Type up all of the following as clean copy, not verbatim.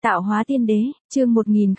Tạo hóa tiên đế, chương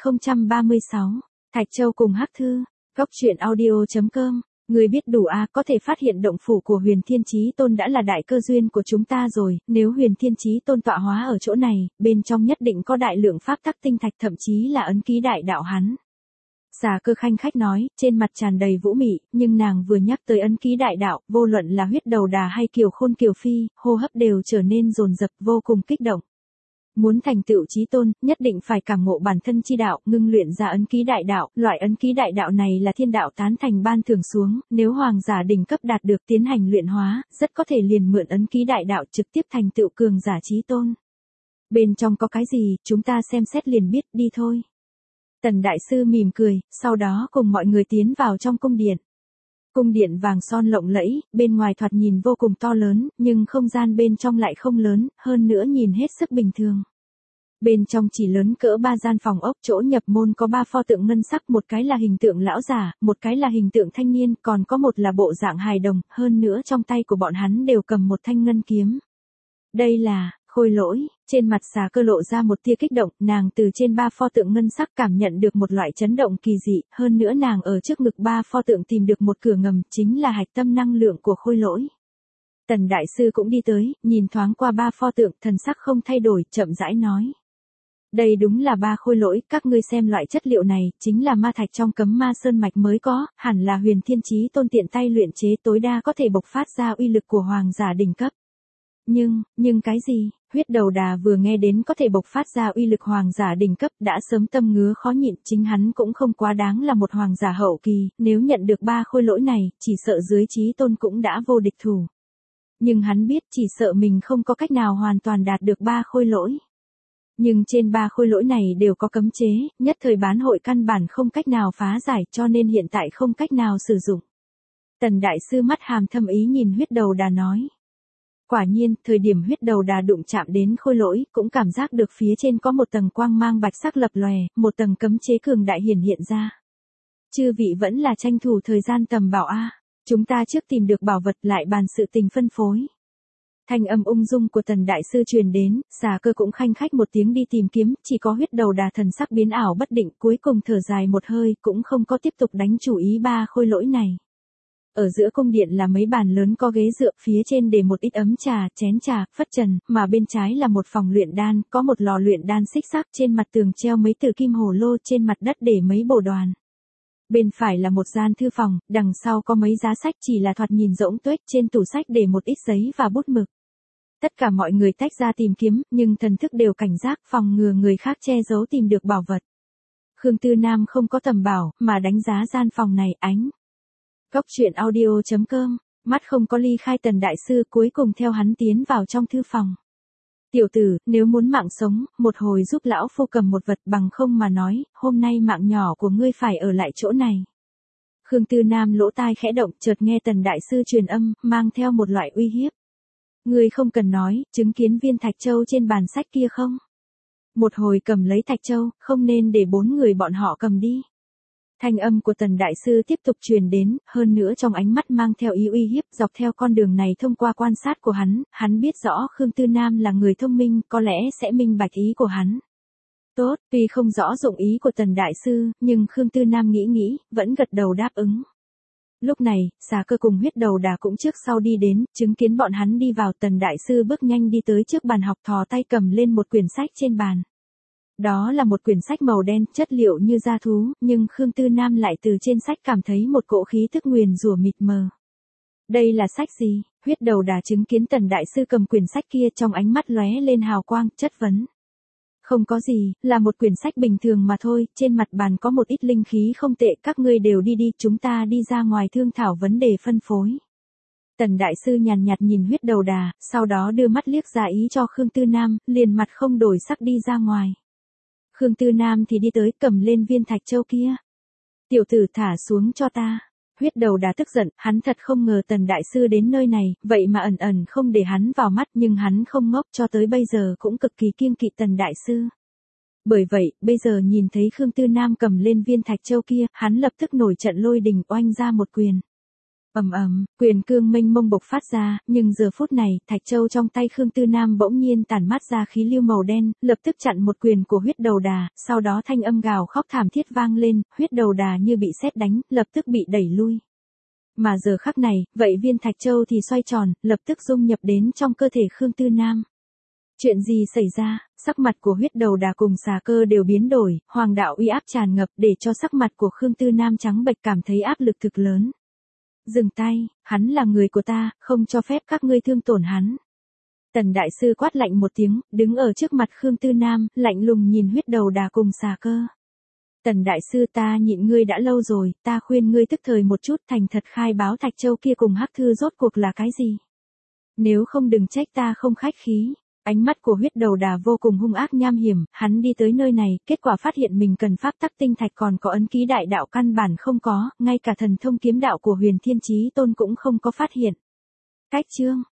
1036, Thạch Châu cùng Hắc Thư, góc truyện audio.com, người biết đủ có thể phát hiện động phủ của Huyền Thiên Chí Tôn đã là đại cơ duyên của chúng ta rồi, nếu Huyền Thiên Chí Tôn tọa hóa ở chỗ này, bên trong nhất định có đại lượng pháp tắc tinh thạch thậm chí là ấn ký đại đạo hắn. Xà Cơ khanh khách nói, trên mặt tràn đầy vũ mị, nhưng nàng vừa nhắc tới ấn ký đại đạo, vô luận là Huyết Đầu Đà hay Kiều Khôn Kiều Phi, hô hấp đều trở nên dồn dập vô cùng kích động. Muốn thành tựu chí tôn, nhất định phải cảm ngộ bản thân chi đạo, ngưng luyện ra ấn ký đại đạo, loại ấn ký đại đạo này là thiên đạo tán thành ban thưởng xuống, nếu hoàng giả đỉnh cấp đạt được tiến hành luyện hóa, rất có thể liền mượn ấn ký đại đạo trực tiếp thành tựu cường giả chí tôn. Bên trong có cái gì, chúng ta xem xét liền biết, đi thôi. Tần đại sư mỉm cười, sau đó cùng mọi người tiến vào trong cung điện. Cung điện vàng son lộng lẫy, bên ngoài thoạt nhìn vô cùng to lớn, nhưng không gian bên trong lại không lớn, hơn nữa nhìn hết sức bình thường. Bên trong chỉ lớn cỡ 3 gian phòng ốc, chỗ nhập môn có 3 pho tượng ngân sắc, một cái là hình tượng lão giả, một cái là hình tượng thanh niên, còn có một là bộ dạng hài đồng, hơn nữa trong tay của bọn hắn đều cầm một thanh ngân kiếm. Đây là Khôi Lỗi. Trên mặt Xà Cơ lộ ra một tia kích động, nàng từ trên 3 pho tượng ngân sắc cảm nhận được một loại chấn động kỳ dị, hơn nữa nàng ở trước ngực 3 pho tượng tìm được một cửa ngầm, chính là hạch tâm năng lượng của Khôi Lỗi. Tần đại sư cũng đi tới, nhìn thoáng qua 3 pho tượng, thần sắc không thay đổi, chậm rãi nói. Đây đúng là 3 khôi lỗi, các ngươi xem loại chất liệu này, chính là ma thạch trong Cấm Ma Sơn mạch mới có, hẳn là Huyền Thiên Chí Tôn tiện tay luyện chế, tối đa có thể bộc phát ra uy lực của hoàng giả đỉnh cấp. Nhưng cái gì? Huyết Đầu Đà vừa nghe đến có thể bộc phát ra uy lực hoàng giả đỉnh cấp, đã sớm tâm ngứa khó nhịn, chính hắn cũng không quá đáng là một hoàng giả hậu kỳ, nếu nhận được 3 khôi lỗi này, chỉ sợ dưới Chí Tôn cũng đã vô địch thủ. Nhưng hắn biết chỉ sợ mình không có cách nào hoàn toàn đạt được 3 khôi lỗi. Nhưng trên 3 khôi lỗi này đều có cấm chế, nhất thời bán hội căn bản không cách nào phá giải, cho nên hiện tại không cách nào sử dụng. Tần đại sư mắt hàm thâm ý nhìn Huyết Đầu Đà nói. Quả nhiên, thời điểm Huyết Đầu Đà đụng chạm đến khôi lỗi, cũng cảm giác được phía trên có một tầng quang mang bạch sắc lập lòe, một tầng cấm chế cường đại hiển hiện ra. Chư vị vẫn là tranh thủ thời gian tầm bảo chúng ta trước tìm được bảo vật lại bàn sự tình phân phối. Thanh âm ung dung của Tần đại sư truyền đến, Xà Cơ cũng khanh khách một tiếng đi tìm kiếm, chỉ có Huyết Đầu Đà thần sắc biến ảo bất định, cuối cùng thở dài một hơi, cũng không có tiếp tục đánh chủ ý 3 khôi lỗi này. Ở giữa cung điện là mấy bàn lớn có ghế dựa, phía trên để một ít ấm trà, chén trà, phất trần, mà bên trái là một phòng luyện đan, có một lò luyện đan xích sắc, trên mặt tường treo mấy từ kim hồ lô, trên mặt đất để mấy bồ đoàn. Bên phải là một gian thư phòng, đằng sau có mấy giá sách chỉ là thoạt nhìn rỗng tuếch, trên tủ sách để một ít giấy và bút mực. Tất cả mọi người tách ra tìm kiếm, nhưng thần thức đều cảnh giác, phòng ngừa người khác che giấu tìm được bảo vật. Khương Tư Nam không có tầm bảo, mà đánh giá gian phòng này, ánh. Góc truyện audio.com, mắt không có ly khai Tần đại sư, cuối cùng theo hắn tiến vào trong thư phòng. Tiểu tử, nếu muốn mạng sống, một hồi giúp lão phu cầm một vật, bằng không mà nói, hôm nay mạng nhỏ của ngươi phải ở lại chỗ này. Khương Tư Nam lỗ tai khẽ động, chợt nghe Tần đại sư truyền âm, mang theo một loại uy hiếp. Ngươi không cần nói, chứng kiến viên Thạch Châu trên bàn sách kia không? Một hồi cầm lấy Thạch Châu, không nên để 4 người bọn họ cầm đi. Thanh âm của Tần đại sư tiếp tục truyền đến, hơn nữa trong ánh mắt mang theo ý uy hiếp, dọc theo con đường này thông qua quan sát của hắn biết rõ Khương Tư Nam là người thông minh, có lẽ sẽ minh bạch ý của hắn. Tốt, tuy không rõ dụng ý của Tần đại sư, nhưng Khương Tư Nam nghĩ, vẫn gật đầu đáp ứng. Lúc này, Xà Cơ cùng Huyết Đầu Đà cũng trước sau đi đến, chứng kiến bọn hắn đi vào, Tần đại sư bước nhanh đi tới trước bàn học, thò tay cầm lên một quyển sách trên bàn. Đó là một quyển sách màu đen, chất liệu như da thú, nhưng Khương Tư Nam lại từ trên sách cảm thấy một cỗ khí thức nguyền rủa mịt mờ. Đây là sách gì? Huyết Đầu Đà chứng kiến Tần đại sư cầm quyển sách kia, trong ánh mắt lóe lên hào quang, chất vấn. Không có gì, là một quyển sách bình thường mà thôi, trên mặt bàn có một ít linh khí không tệ, các ngươi đều đi đi, chúng ta đi ra ngoài thương thảo vấn đề phân phối. Tần đại sư nhàn nhạt nhìn Huyết Đầu Đà, sau đó đưa mắt liếc ra ý cho Khương Tư Nam, liền mặt không đổi sắc đi ra ngoài. Khương Tư Nam thì đi tới, cầm lên viên Thạch Châu kia. Tiểu tử, thả xuống cho ta. Huyết Đầu Đà tức giận, hắn thật không ngờ Tần đại sư đến nơi này, vậy mà ẩn không để hắn vào mắt, nhưng hắn không ngốc, cho tới bây giờ cũng cực kỳ kiêng kỵ Tần đại sư. Bởi vậy, bây giờ nhìn thấy Khương Tư Nam cầm lên viên Thạch Châu kia, hắn lập tức nổi trận lôi đình, oanh ra một quyền. Quyền cương mênh mông bộc phát ra, nhưng giờ phút này, thạch châu trong tay Khương Tư Nam bỗng nhiên tản mát ra khí lưu màu đen, lập tức chặn một quyền của huyết đầu đà, sau đó thanh âm gào khóc thảm thiết vang lên, huyết đầu đà như bị sét đánh, lập tức bị đẩy lui. Mà giờ khắc này, vậy viên thạch châu thì xoay tròn, lập tức dung nhập đến trong cơ thể Khương Tư Nam. Chuyện gì xảy ra? Sắc mặt của huyết đầu đà cùng xà cơ đều biến đổi, hoàng đạo uy áp tràn ngập để cho sắc mặt của Khương Tư Nam trắng bệch, cảm thấy áp lực thực lớn. Dừng tay, hắn là người của ta, không cho phép các ngươi thương tổn hắn. Tần đại sư quát lạnh một tiếng, đứng ở trước mặt Khương Tư Nam, lạnh lùng nhìn huyết đầu đà cùng xà cơ. Tần đại sư, ta nhịn ngươi đã lâu rồi, ta khuyên ngươi tức thời một chút, thành thật khai báo thạch châu kia cùng hắc thư rốt cuộc là cái gì. Nếu không đừng trách ta không khách khí. Ánh mắt của huyết đầu đà vô cùng hung ác nham hiểm, hắn đi tới nơi này, kết quả phát hiện mình cần pháp tắc tinh thạch còn có ấn ký đại đạo căn bản không có, ngay cả thần thông kiếm đạo của Huyền Thiên Chí Tôn cũng không có phát hiện. Cách chương